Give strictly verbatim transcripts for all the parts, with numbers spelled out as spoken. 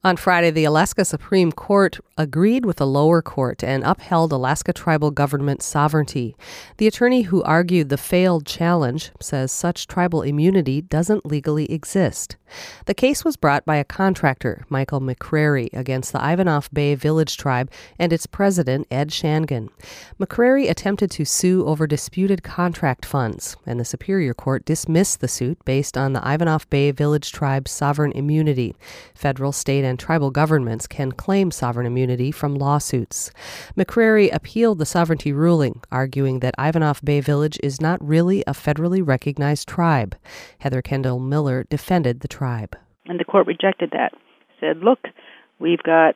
On Friday, the Alaska Supreme Court agreed with the lower court and upheld Alaska tribal government sovereignty. The attorney who argued the failed challenge says such tribal immunity doesn't legally exist. The case was brought by a contractor, Michael McCrary, against the Ivanhoe Bay Village Tribe and its president, Ed Shangan. McCrary attempted to sue over disputed contract funds, and the Superior Court dismissed the suit based on the Ivanhoe Bay Village Tribe's sovereign immunity. Federal, state, and tribal governments can claim sovereign immunity from lawsuits. McCrary appealed the sovereignty ruling, arguing that Ivanhoe Bay Village is not really a federally recognized tribe. Heather Kendall Miller defended the tribe. And the court rejected that. Said, look, we've got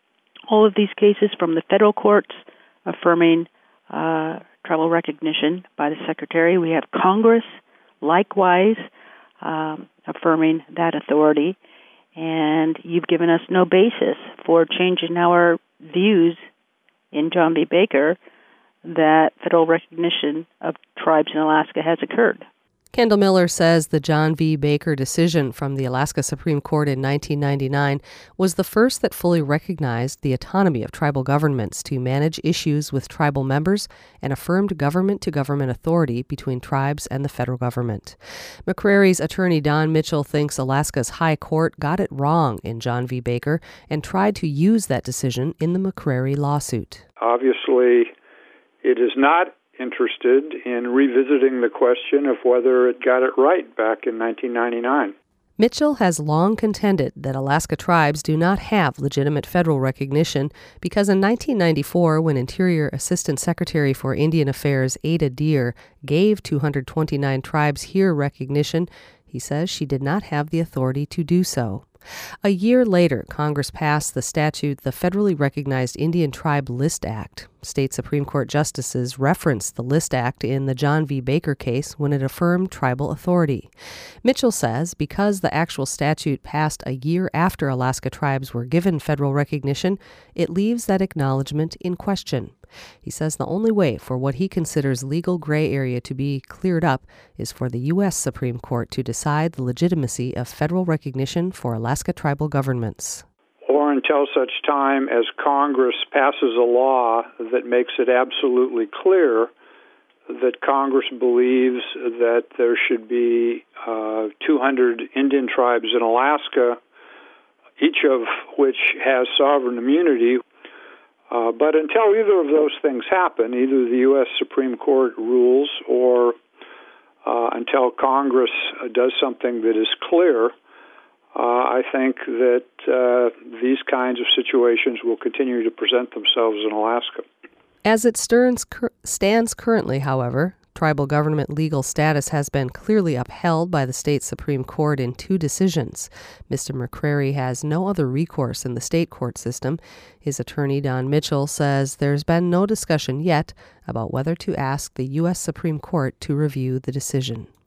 all of these cases from the federal courts affirming uh, tribal recognition by the Secretary. We have Congress, likewise, um, affirming that authority. And you've given us no basis for changing our views in John V. Baker that federal recognition of tribes in Alaska has occurred. Kendall Miller says the John V. Baker decision from the Alaska Supreme Court in nineteen ninety-nine was the first that fully recognized the autonomy of tribal governments to manage issues with tribal members and affirmed government-to-government authority between tribes and the federal government. McCrary's attorney Don Mitchell thinks Alaska's High Court got it wrong in John V. Baker and tried to use that decision in the McCrary lawsuit. Obviously, it is not interested in revisiting the question of whether it got it right back in nineteen ninety-nine. Mitchell has long contended that Alaska tribes do not have legitimate federal recognition because in nineteen ninety-four, when Interior Assistant Secretary for Indian Affairs Ada Deer gave two hundred twenty-nine tribes here recognition, he says she did not have the authority to do so. A year later, Congress passed the statute, the Federally Recognized Indian Tribe List Act. State Supreme Court justices referenced the List Act in the John V. Baker case when it affirmed tribal authority. Mitchell says because the actual statute passed a year after Alaska tribes were given federal recognition, it leaves that acknowledgement in question. He says the only way for what he considers legal gray area to be cleared up is for the U S Supreme Court to decide the legitimacy of federal recognition for Alaska tribal governments. Or until such time as Congress passes a law that makes it absolutely clear that Congress believes that there should be uh, two hundred Indian tribes in Alaska, each of which has sovereign immunity. Uh, but until either of those things happen, either the U S Supreme Court rules or uh, until Congress uh, does something that is clear, uh, I think that uh, these kinds of situations will continue to present themselves in Alaska. As it stands currently, however, tribal government legal status has been clearly upheld by the state Supreme Court in two decisions. Mister McCrary has no other recourse in the state court system. His attorney, Don Mitchell, says there's been no discussion yet about whether to ask the U S Supreme Court to review the decision.